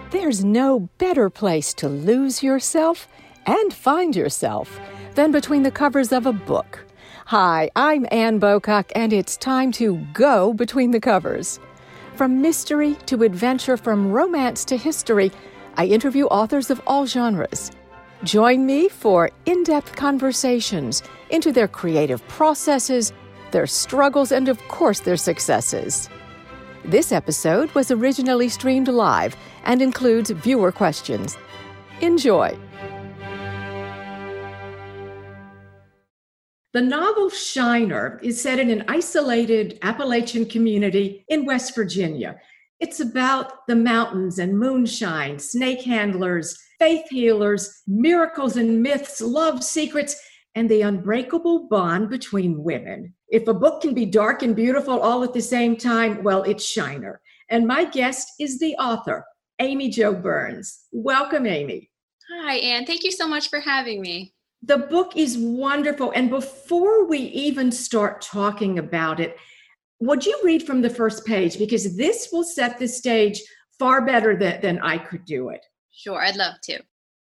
There's no better place to lose yourself and find yourself than between the covers of a book. Hi, I'm Ann Bocock, and it's time to go between the covers. From mystery to adventure, from romance to history, I interview authors of all genres. Join me for in-depth conversations into their creative processes, their struggles, and of course, their successes. This episode was originally streamed live and includes viewer questions. Enjoy. The novel Shiner is set in an isolated Appalachian community in West Virginia. It's about the mountains and moonshine, snake handlers, faith healers, miracles and myths, love secrets, and the unbreakable bond between women. If a book can be dark and beautiful all at the same time, well, it's Shiner. And my guest is the author, Amy Jo Burns. Welcome, Amy. Hi, Anne. Thank you so much for having me. The book is wonderful. And before we even start talking about it, would you read from the first page? Because this will set the stage far better than I could do it. Sure, I'd love to.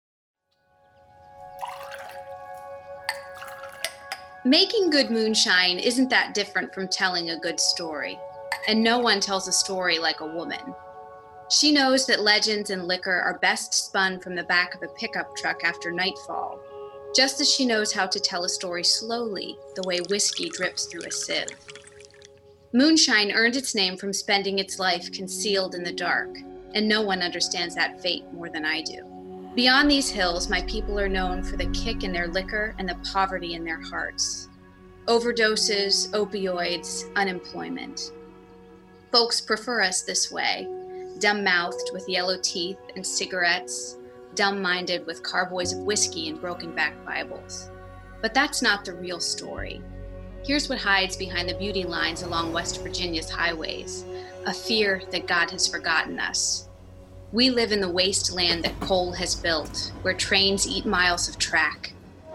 Making good moonshine isn't that different from telling a good story. And no one tells a story like a woman. She knows that legends and liquor are best spun from the back of a pickup truck after nightfall, just as she knows how to tell a story slowly, the way whiskey drips through a sieve. Moonshine earned its name from spending its life concealed in the dark, and no one understands that fate more than I do. Beyond these hills, my people are known for the kick in their liquor and the poverty in their hearts. Overdoses, opioids, unemployment. Folks prefer us this way, dumb-mouthed with yellow teeth and cigarettes, dumb-minded with carboys of whiskey and broken-back Bibles. But that's not the real story. Here's what hides behind the beauty lines along West Virginia's highways, a fear that God has forgotten us. We live in the wasteland that coal has built, where trains eat miles of track.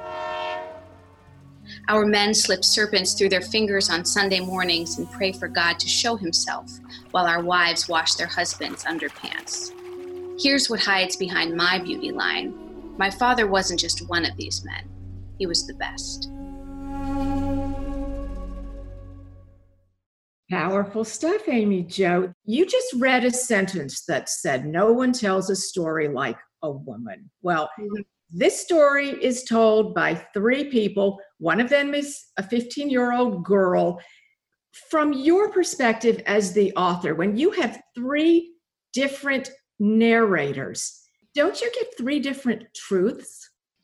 Our men slip serpents through their fingers on Sunday mornings and pray for God to show himself, while our wives wash their husbands' underpants. Here's what hides behind my beauty line. My father wasn't just one of these men. He was the best. Powerful stuff, Amy Jo. You just read a sentence that said, no one tells a story like a woman. Well, this story is told by three people. One of them is a 15-year-old girl. From your perspective as the author, when you have three different narrators, don't you get three different truths?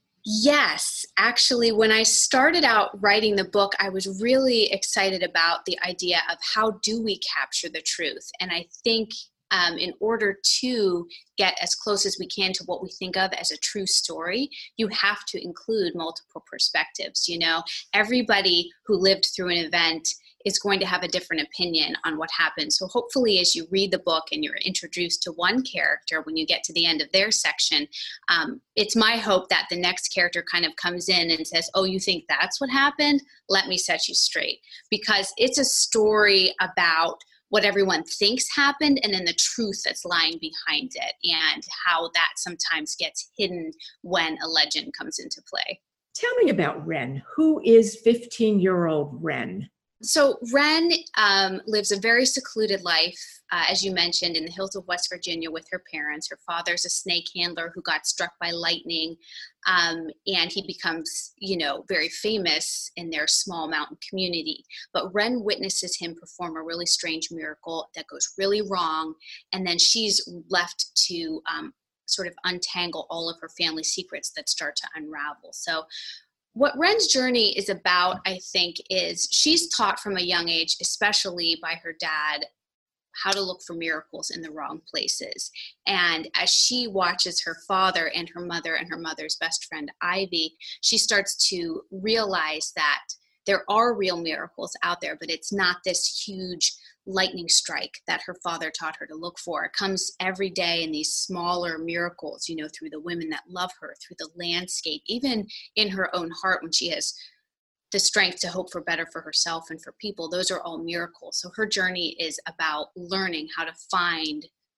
Yes, actually, when I started out writing the book, I was really excited about the idea of how do we capture the truth. And I think in order to get as close as we can to what we think of as a true story, you have to include multiple perspectives. You know, everybody who lived through an event is going to have a different opinion on what happened. So hopefully as you read the book and you're introduced to one character, when you get to the end of their section, it's my hope that the next character kind of comes in and says, oh, you think that's what happened? Let me set you straight. Because it's a story about what everyone thinks happened and then the truth that's lying behind it and how that sometimes gets hidden when a legend comes into play. Tell me about Wren. Who is 15-year-old Wren? So Wren lives a very secluded life, as you mentioned, in the hills of West Virginia with her parents. Her father's a snake handler who got struck by lightning, and he becomes, very famous in their small mountain community. But Wren witnesses him perform a really strange miracle that goes really wrong, and then she's left to sort of untangle all of her family secrets that start to unravel. So what Wren's journey is about, I think, is she's taught from a young age, especially by her dad, how to look for miracles in the wrong places. And as she watches her father and her mother's best friend, Ivy, she starts to realize that there are real miracles out there, but it's not this huge lightning strike that her father taught her to look for. It comes every day in these smaller miracles, through the women that love her, through the landscape, even in her own heart when she has the strength to hope for better for herself and for people. Those are all miracles. So her journey is about learning how to find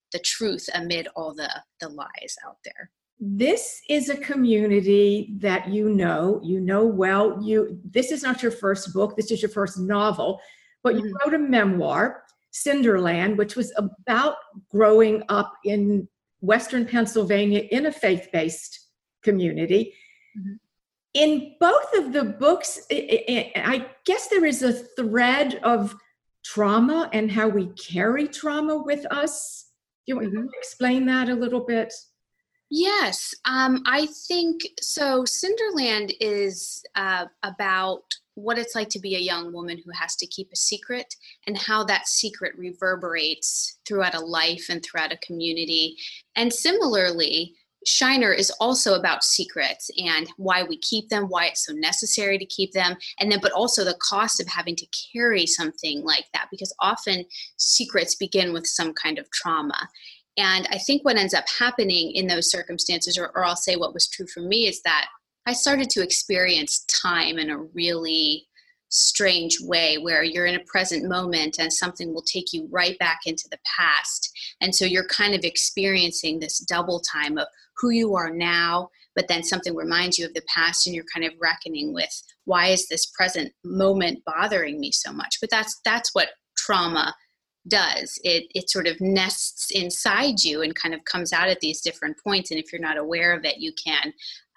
the truth amid all the lies out there. This is a community that you know well. This is not your first book. This is your first novel, but you wrote a memoir, Cinderland, which was about growing up in Western Pennsylvania in a faith-based community. Mm-hmm. In both of the books, I guess there is a thread of trauma and how we carry trauma with us. Do you want to explain that a little bit? Yes, I think so. Cinderland is about what it's like to be a young woman who has to keep a secret, and how that secret reverberates throughout a life and throughout a community. And similarly, Shiner is also about secrets and why we keep them, why it's so necessary to keep them, and then but also the cost of having to carry something like that, because often secrets begin with some kind of trauma. And I think what ends up happening in those circumstances, or I'll say what was true for me, is that I started to experience time in a really strange way, where you're in a present moment and something will take you right back into the past. And so you're kind of experiencing this double time of who you are now, but then something reminds you of the past, and you're kind of reckoning with, why is this present moment bothering me so much? But that's what trauma does. It sort of nests inside you and kind of comes out at these different points. And if you're not aware of it, you can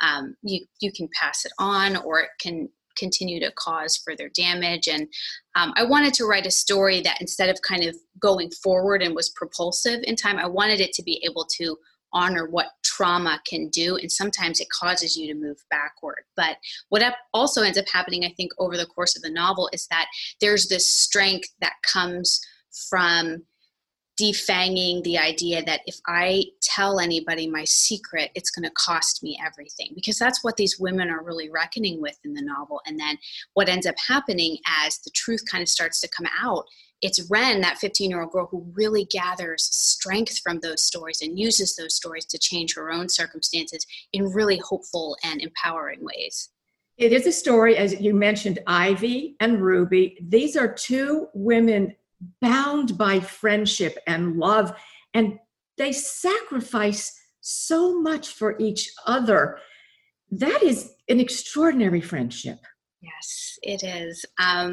pass it on, or it can continue to cause further damage. And I wanted to write a story that, instead of kind of going forward and was propulsive in time, I wanted it to be able to honor what trauma can do. And sometimes it causes you to move backward. But what also ends up happening, I think, over the course of the novel, is that there's this strength that comes from defanging the idea that if I tell anybody my secret, it's going to cost me everything, because that's what these women are really reckoning with in the novel. And then what ends up happening as the truth kind of starts to come out, it's Wren, that 15-year-old girl, who really gathers strength from those stories and uses those stories to change her own circumstances in really hopeful and empowering ways. It is a story, as you mentioned, Ivy and Ruby. These are two women bound by friendship and love, and they sacrifice so much for each other. That is an extraordinary friendship. Yes, it is.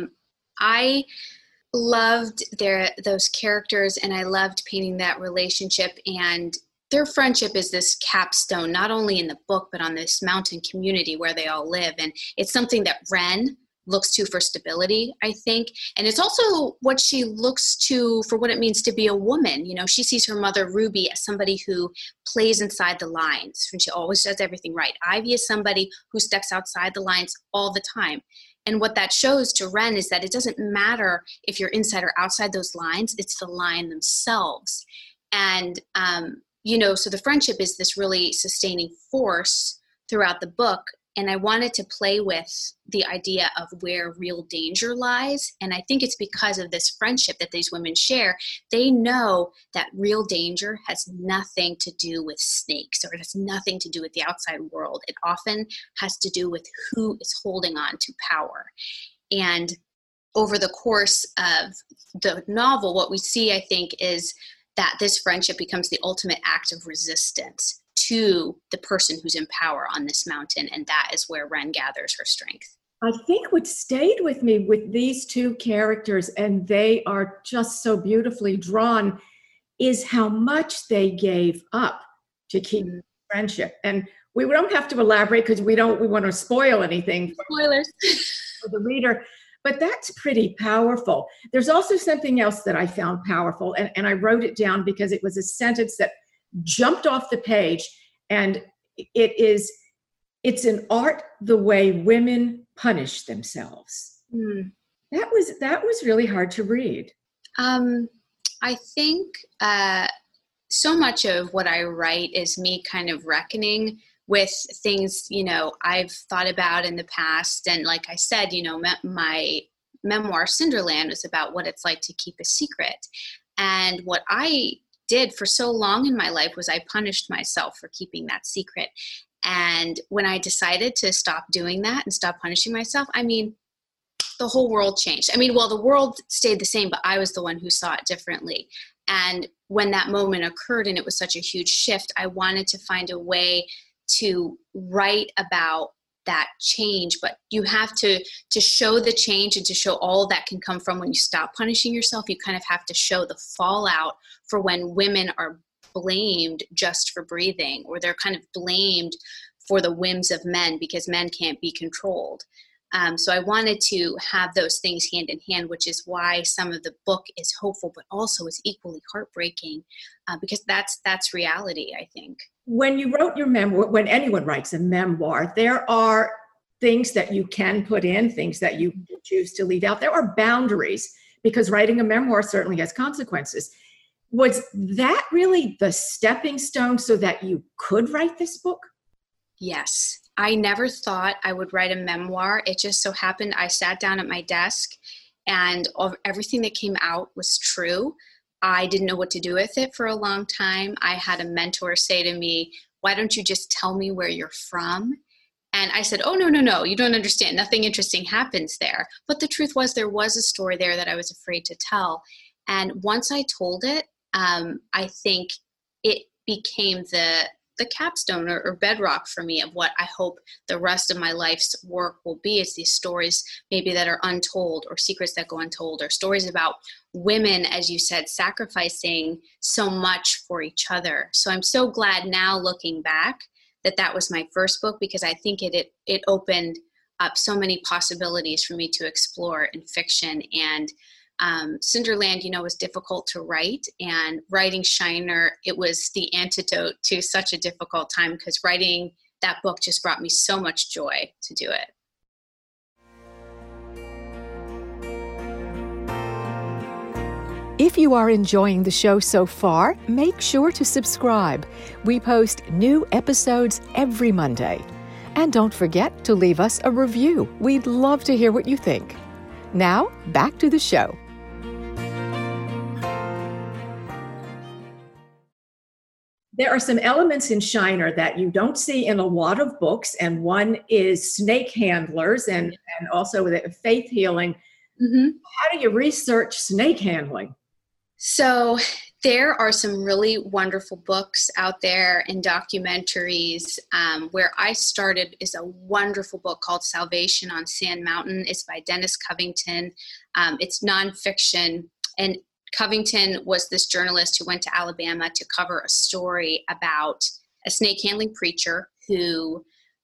I loved those characters, and I loved painting that relationship, and their friendship is this capstone, not only in the book, but on this mountain community where they all live. And it's something that Wren looks to for stability, I think. And it's also what she looks to for what it means to be a woman. You know, she sees her mother, Ruby, as somebody who plays inside the lines, and she always does everything right. Ivy is somebody who steps outside the lines all the time. And what that shows to Wren is that it doesn't matter if you're inside or outside those lines, it's the line themselves. And, so the friendship is this really sustaining force throughout the book. And I wanted to play with the idea of where real danger lies. And I think it's because of this friendship that these women share. They know that real danger has nothing to do with snakes, or it has nothing to do with the outside world. It often has to do with who is holding on to power. And over the course of the novel, what we see, I think, is that this friendship becomes the ultimate act of resistance to the person who's in power on this mountain. And that is where Wren gathers her strength. I think what stayed with me with these two characters, and they are just so beautifully drawn, is how much they gave up to keep friendship. And we don't have to elaborate, because we want to spoil anything. Spoilers. For the reader. But that's pretty powerful. There's also something else that I found powerful, and I wrote it down because it was a sentence that jumped off the page, and it's an art the way women punish themselves. That was really hard to read. I think so much of what I write is me kind of reckoning with things, I've thought about in the past. And like I said, my memoir, Cinderland, was about what it's like to keep a secret. And what I did for so long in my life was I punished myself for keeping that secret. And when I decided to stop doing that and stop punishing myself, the whole world changed. The world stayed the same, but I was the one who saw it differently. And when that moment occurred and it was such a huge shift, I wanted to find a way to write about that change, but you have to show the change and to show all that can come from when you stop punishing yourself. You kind of have to show the fallout for when women are blamed just for breathing, or they're kind of blamed for the whims of men because men can't be controlled. So I wanted to have those things hand in hand, which is why some of the book is hopeful, but also is equally heartbreaking, because that's reality, I think. When you wrote your memoir, when anyone writes a memoir, there are things that you can put in, things that you choose to leave out. There are boundaries, because writing a memoir certainly has consequences. Was that really the stepping stone so that you could write this book? Yes. I never thought I would write a memoir. It just so happened I sat down at my desk and everything that came out was true. I didn't know what to do with it for a long time. I had a mentor say to me, "Why don't you just tell me where you're from?" And I said, "Oh, no, you don't understand. Nothing interesting happens there." But the truth was there was a story there that I was afraid to tell. And once I told it, I think it became the capstone or bedrock for me of what I hope the rest of my life's work will be. It's these stories maybe that are untold, or secrets that go untold, or stories about women, as you said, sacrificing so much for each other. So I'm so glad now, looking back, that was my first book, because I think it opened up so many possibilities for me to explore in fiction. And Cinderland, was difficult to write, and writing Shiner, it was the antidote to such a difficult time, because writing that book just brought me so much joy to do it. If you are enjoying the show so far, make sure to subscribe. We post new episodes every Monday. And don't forget to leave us a review. We'd love to hear what you think. Now, back to the show. There are some elements in Shiner that you don't see in a lot of books, and one is snake handlers and also the faith healing. Mm-hmm. How do you research snake handling? So there are some really wonderful books out there and documentaries. Where I started is a wonderful book called Salvation on Sand Mountain. It's by Dennis Covington. It's nonfiction, and Covington was this journalist who went to Alabama to cover a story about a snake handling preacher who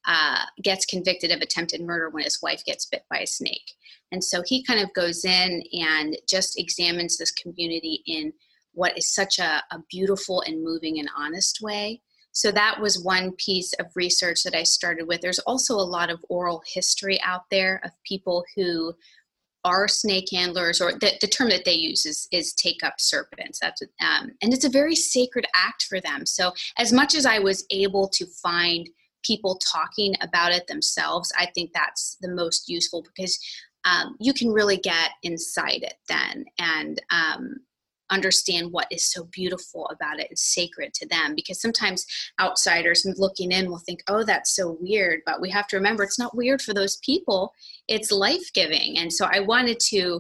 gets convicted of attempted murder when his wife gets bit by a snake. And so he kind of goes in and just examines this community in what is such a beautiful and moving and honest way. So that was one piece of research that I started with. There's also a lot of oral history out there of people who are snake handlers, or the term that they use is take up serpents. That's and it's a very sacred act for them. So as much as I was able to find people talking about it themselves, I think that's the most useful, because you can really get inside it then and understand what is so beautiful about it and sacred to them. Because sometimes outsiders looking in will think, oh, that's so weird. But we have to remember, it's not weird for those people. It's life-giving. And so I wanted to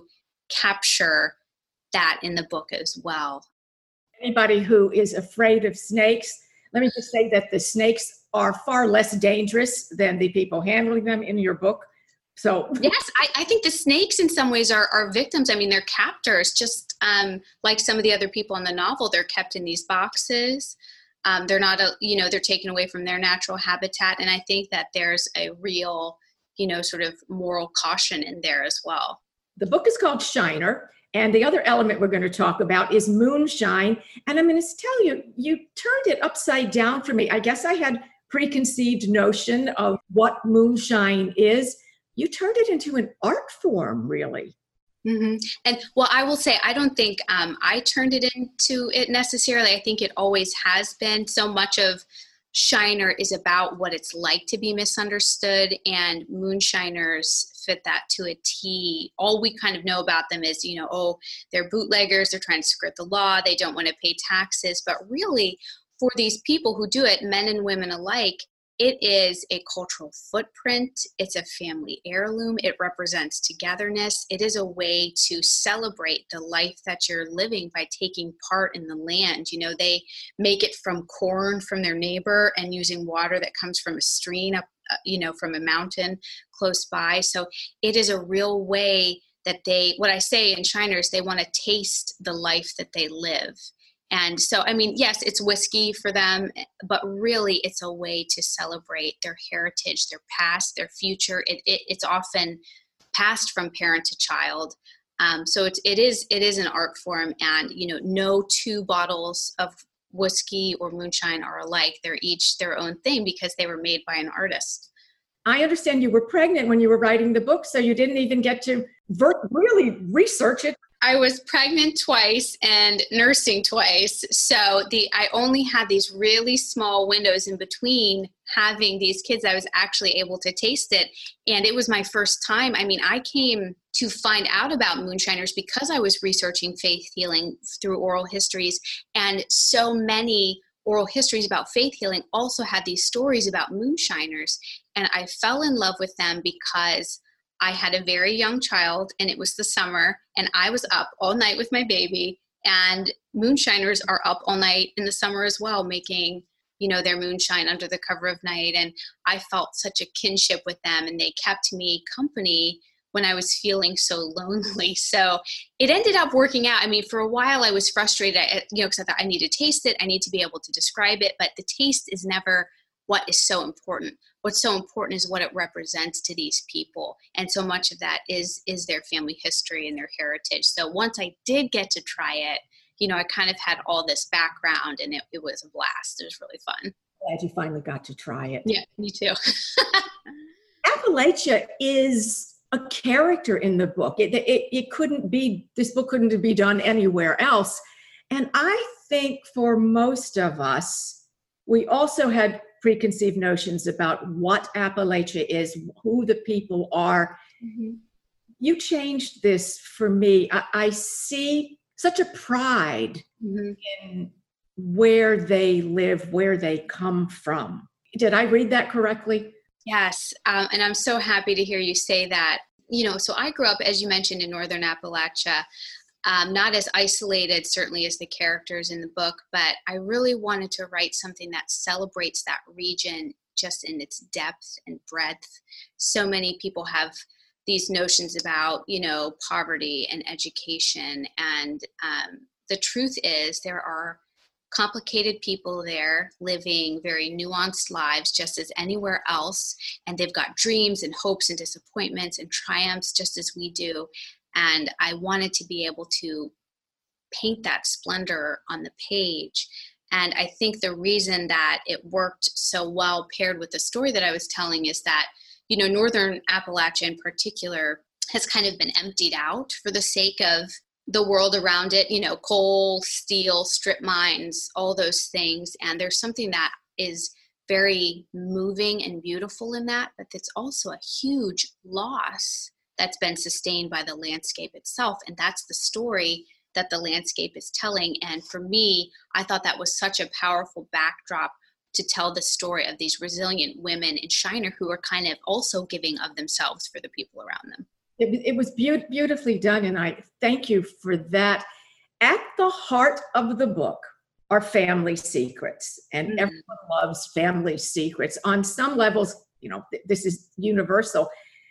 capture that in the book as well. Anybody who is afraid of snakes, let me just say that the snakes are far less dangerous than the people handling them in your book. So yes, I think the snakes in some ways are victims. I mean, they're captors, just like some of the other people in the novel. They're kept in these boxes. They're not, they're taken away from their natural habitat. And I think that there's a real, sort of moral caution in there as well. The book is called Shiner. And the other element we're going to talk about is moonshine. And I'm going to tell you, you turned it upside down for me. I guess I had preconceived notion of what moonshine is. You turned it into an art form, really. Mm-hmm. And well, I will say, I don't think I turned it into it necessarily. I think it always has been. So much of Shiner is about what it's like to be misunderstood, and moonshiners fit that to a T. All we kind of know about them is, they're bootleggers, they're trying to skirt the law, they don't want to pay taxes. But really, for these people who do it, men and women alike, it is a cultural footprint. It's a family heirloom. It represents togetherness. It is a way to celebrate the life that you're living by taking part in the land. You know, they make it from corn from their neighbor and using water that comes from a stream up, from a mountain close by. So it is a real way that what I say in Shiners, they want to taste the life that they live. And so, I mean, yes, it's whiskey for them, but really it's a way to celebrate their heritage, their past, their future. It's often passed from parent to child. So it is an art form, and, no two bottles of whiskey or moonshine are alike. They're each their own thing because they were made by an artist. I understand you were pregnant when you were writing the book, so you didn't even get to really research it. I was pregnant twice and nursing twice. So I only had these really small windows in between having these kids. I was actually able to taste it. And it was my first time. I mean, I came to find out about moonshiners because I was researching faith healing through oral histories. And so many oral histories about faith healing also had these stories about moonshiners. And I fell in love with them because I had a very young child, and it was the summer, and I was up all night with my baby, and moonshiners are up all night in the summer as well, making, their moonshine under the cover of night. And I felt such a kinship with them, and they kept me company when I was feeling so lonely. So it ended up working out. I mean, for a while I was frustrated, because I thought I need to taste it. I need to be able to describe it, but the taste is never what is so important. What's so important is what it represents to these people. And so much of that is their family history and their heritage. So once I did get to try it, I kind of had all this background, and it was a blast. It was really fun. Glad you finally got to try it. Yeah, me too. Appalachia is a character in the book. This book couldn't be done anywhere else. And I think for most of us, we also had preconceived notions about what Appalachia is, who the people are. Mm-hmm. You changed this for me. I see such a pride mm-hmm. in where they live, where they come from. Did I read that correctly? Yes. And I'm so happy to hear you say that. So I grew up, as you mentioned, in Northern Appalachia. Not as isolated, certainly, as the characters in the book, but I really wanted to write something that celebrates that region just in its depth and breadth. So many people have these notions about, poverty and education. And the truth is there are complicated people there living very nuanced lives just as anywhere else. And they've got dreams and hopes and disappointments and triumphs just as we do. And I wanted to be able to paint that splendor on the page. And I think the reason that it worked so well paired with the story that I was telling is that, Northern Appalachia in particular has kind of been emptied out for the sake of the world around it, coal, steel, strip mines, all those things. And there's something that is very moving and beautiful in that, but it's also a huge loss that's been sustained by the landscape itself. And that's the story that the landscape is telling. And for me, I thought that was such a powerful backdrop to tell the story of these resilient women in Shiner who are kind of also giving of themselves for the people around them. It was beautifully done, and I thank you for that. At the heart of the book are family secrets, and mm-hmm. everyone loves family secrets. On some levels, this is universal.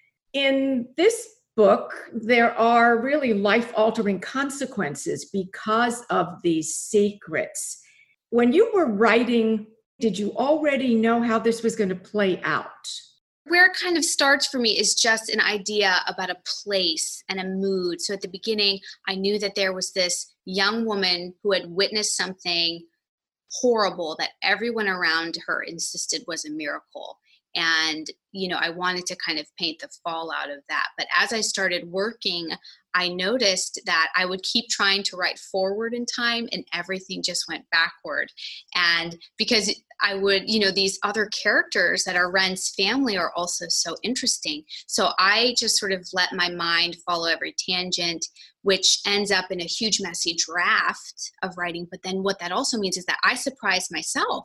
In this book, there are really life-altering consequences because of these secrets. When you were writing, did you already know how this was going to play out? Where it kind of starts for me is just an idea about a place and a mood. So at the beginning, I knew that there was this young woman who had witnessed something horrible that everyone around her insisted was a miracle. And, I wanted to kind of paint the fallout of that. But as I started working, I noticed that I would keep trying to write forward in time and everything just went backward. And because I would, these other characters that are Wren's family are also so interesting. So I just sort of let my mind follow every tangent, which ends up in a huge messy draft of writing. But then what that also means is that I surprised myself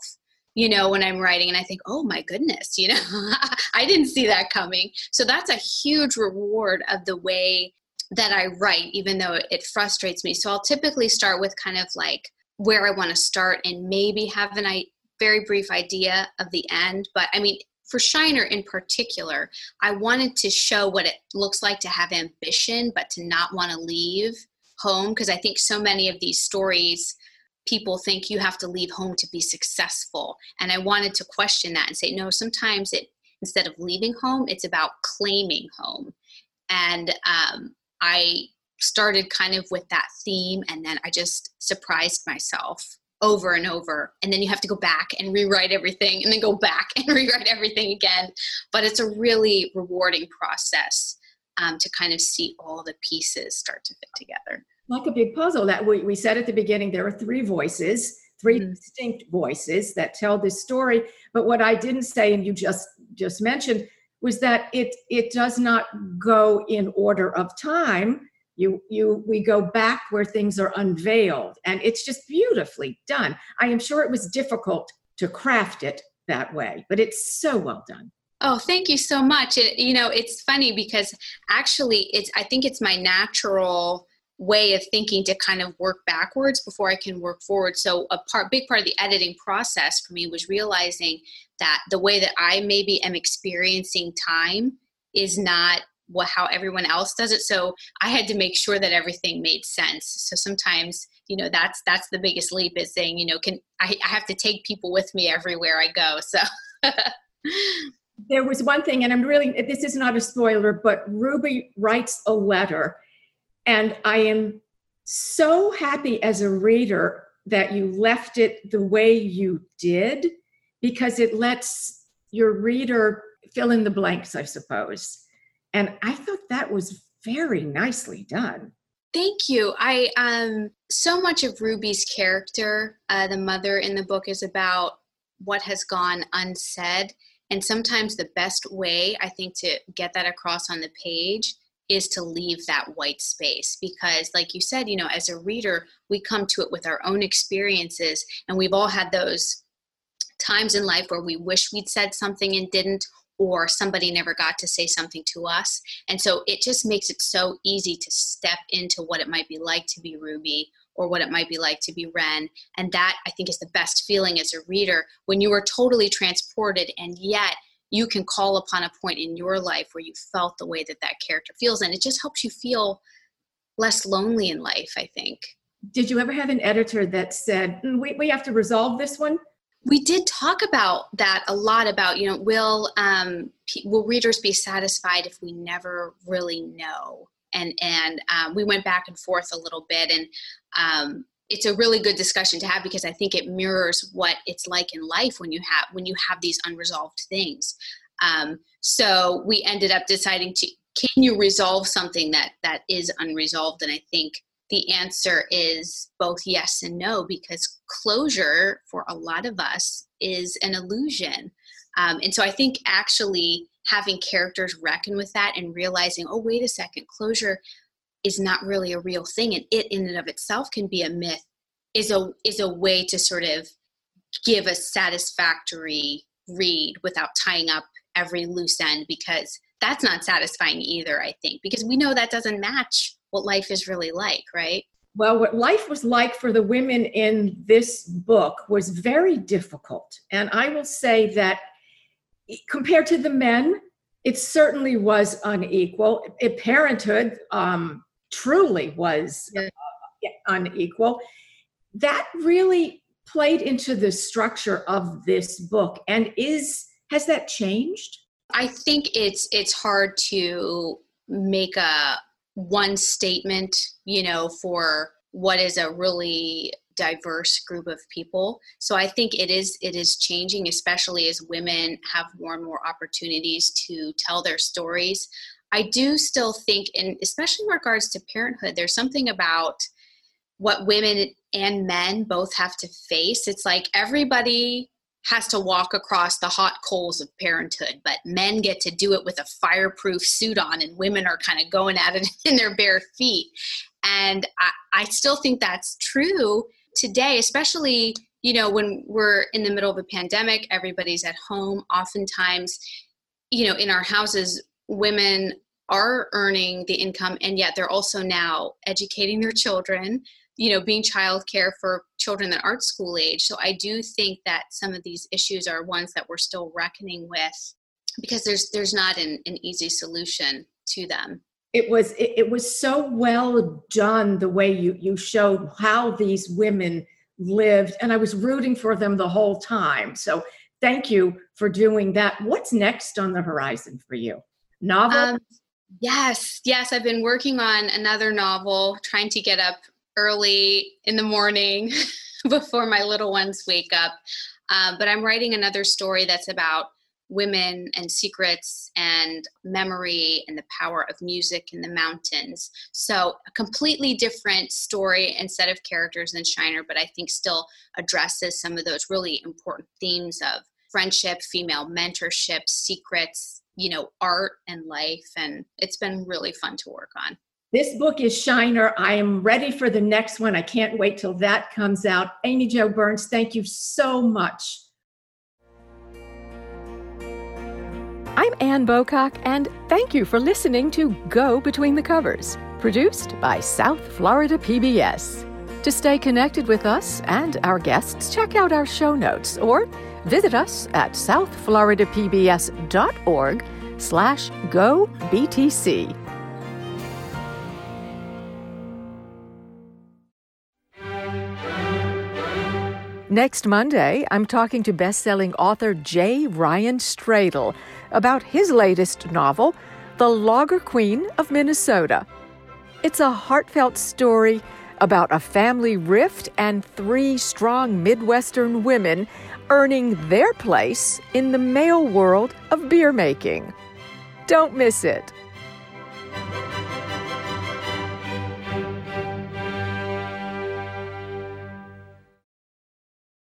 when I'm writing, and I think, oh my goodness, I didn't see that coming. So that's a huge reward of the way that I write, even though it frustrates me. So I'll typically start with kind of like where I want to start and maybe have a very brief idea of the end. But I mean, for Shiner in particular, I wanted to show what it looks like to have ambition, but to not want to leave home. Because I think so many of these stories, people think you have to leave home to be successful. And I wanted to question that and say, no, sometimes instead of leaving home, it's about claiming home. And I started kind of with that theme, and then I just surprised myself over and over. And then you have to go back and rewrite everything, and then go back and rewrite everything again. But it's a really rewarding process to kind of see all the pieces start to fit together. Like a big puzzle that we said at the beginning, there are three voices, three distinct voices that tell this story. But what I didn't say, and you just mentioned, was that it does not go in order of time. We go back where things are unveiled, and it's just beautifully done. I am sure it was difficult to craft it that way, but it's so well done. Oh, thank you so much. It's funny because actually I think it's my natural way of thinking to kind of work backwards before I can work forward. So big part of the editing process for me was realizing that the way that I maybe am experiencing time is not how everyone else does it. So I had to make sure that everything made sense. So sometimes, that's the biggest leap, is saying, I have to take people with me everywhere I go. So there was one thing, and this is not a spoiler, but Ruby writes a letter. And I am so happy as a reader that you left it the way you did, because it lets your reader fill in the blanks, I suppose. And I thought that was very nicely done. Thank you. So much of Ruby's character, the mother in the book, is about what has gone unsaid. And sometimes the best way, I think, to get that across on the page is to leave that white space. Because like you said, as a reader, we come to it with our own experiences, and we've all had those times in life where we wish we'd said something and didn't, or somebody never got to say something to us. And so it just makes it so easy to step into what it might be like to be Ruby, or what it might be like to be Ren. And that, I think, is the best feeling as a reader, when you are totally transported, and yet you can call upon a point in your life where you felt the way that character feels. And it just helps you feel less lonely in life, I think. Did you ever have an editor that said, we have to resolve this one? We did talk about that a lot, about, will readers be satisfied if we never really know? And we went back and forth a little bit, and it's a really good discussion to have, because I think it mirrors what it's like in life when you have these unresolved things. So we ended up deciding can you resolve something that is unresolved? And I think the answer is both yes and no, because closure for a lot of us is an illusion. And so I think actually having characters reckon with that and realizing, oh, wait a second, closure is not really a real thing, and it in and of itself can be a myth, is a way to sort of give a satisfactory read without tying up every loose end, because that's not satisfying either, I think, because we know that doesn't match what life is really like, right? Well, what life was like for the women in this book was very difficult. And I will say that compared to the men, it certainly was unequal. Parenthood truly was unequal. That really played into the structure of this book. And has that changed? I think it's hard to make a one statement, for what is a really diverse group of people. So I think it is changing, especially as women have more and more opportunities to tell their stories. I do still think, and especially in regards to parenthood, there's something about what women and men both have to face. It's like everybody has to walk across the hot coals of parenthood, but men get to do it with a fireproof suit on, and women are kind of going at it in their bare feet. And I still think that's true today, especially when we're in the middle of a pandemic, everybody's at home. Oftentimes, in our houses, women are earning the income, and yet they're also now educating their children, being childcare for children that aren't school age. So I do think that some of these issues are ones that we're still reckoning with, because there's not an easy solution to them. It was so well done, the way you showed how these women lived, and I was rooting for them the whole time. So thank you for doing that. What's next on the horizon for you? Novel? Yes. I've been working on another novel, trying to get up early in the morning before my little ones wake up. But I'm writing another story that's about women and secrets and memory and the power of music in the mountains. So a completely different story and set of characters than Shiner, but I think still addresses some of those really important themes of friendship, female mentorship, secrets, art and life. And it's been really fun to work on. This book is Shiner. I am ready for the next one. I can't wait till that comes out. Amy Jo Burns, thank you so much. I'm Ann Bocock, and thank you for listening to Go Between the Covers, produced by South Florida PBS. To stay connected with us and our guests, check out our show notes or visit us at southfloridapbs.org/GoBTC. Next Monday, I'm talking to best-selling author J. Ryan Stradle about his latest novel, The Logger Queen of Minnesota. It's a heartfelt story about a family rift and 3 strong Midwestern women earning their place in the male world of beer making. Don't miss it.